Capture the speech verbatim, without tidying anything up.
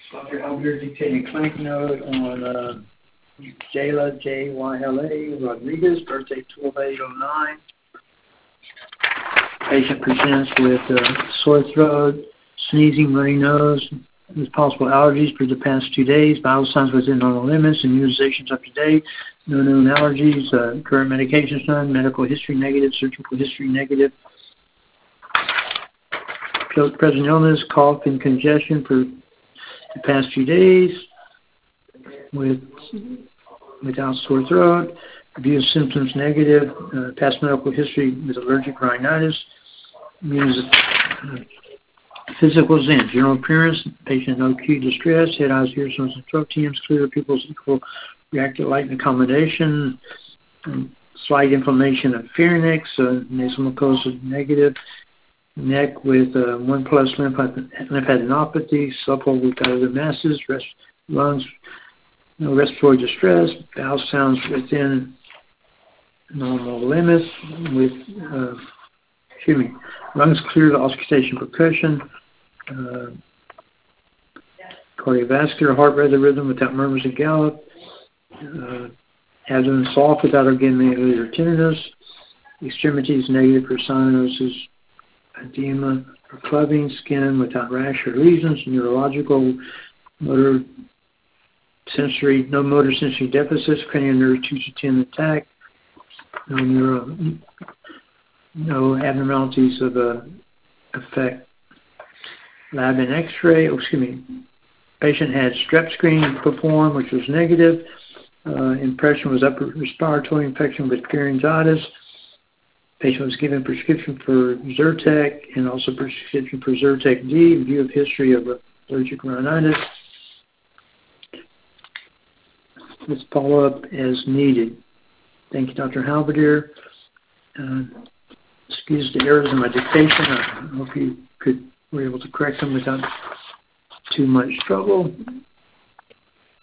Doctor Albert dictated clinic note on uh, Jayla, J Y L A Rodriguez, birthday twelve eight oh nine. Patient presents with uh, sore throat, sneezing, runny nose, with possible allergies for the past two days. Vital signs within normal limits, immunizations up to date, no known allergies, uh, current medications none, medical history negative, surgical history negative. Present illness, cough and congestion for the past few days with without sore throat. Review of symptoms negative. Uh, past medical history with allergic rhinitis. Uh, physical exam. General appearance. Patient no acute distress. Head, eyes, ears, nose, and throat. T Ms clear. Pupils equal. Reactive light and accommodation. Um, slight inflammation of pharynx. Uh, nasal mucosa negative. Neck with uh, one plus lymphadenopathy, supple with other masses, rest, lungs, no respiratory distress, bowel sounds within normal limits, with, uh, excuse me, lungs clear to auscultation percussion, uh, cardiovascular, heart rate rhythm without murmurs and gallop, uh, abdomen soft without organic or tenderness, extremities negative for cyanosis, edema or clubbing, skin without rash or lesions, neurological, motor sensory, no motor sensory deficits, cranial nerve two to ten intact, no neuro, no abnormalities of uh, effect. Lab and X-ray, oh, excuse me, patient had strep screening performed, which was negative. Uh, impression was upper respiratory infection with pharyngitis. Patient was given prescription for Zyrtec and also prescription for Zyrtec D. Review of history of allergic rhinitis. Let's follow up as needed. Thank you, Doctor Halberdier. Uh, excuse the errors in my dictation. I hope you could were able to correct them without too much trouble.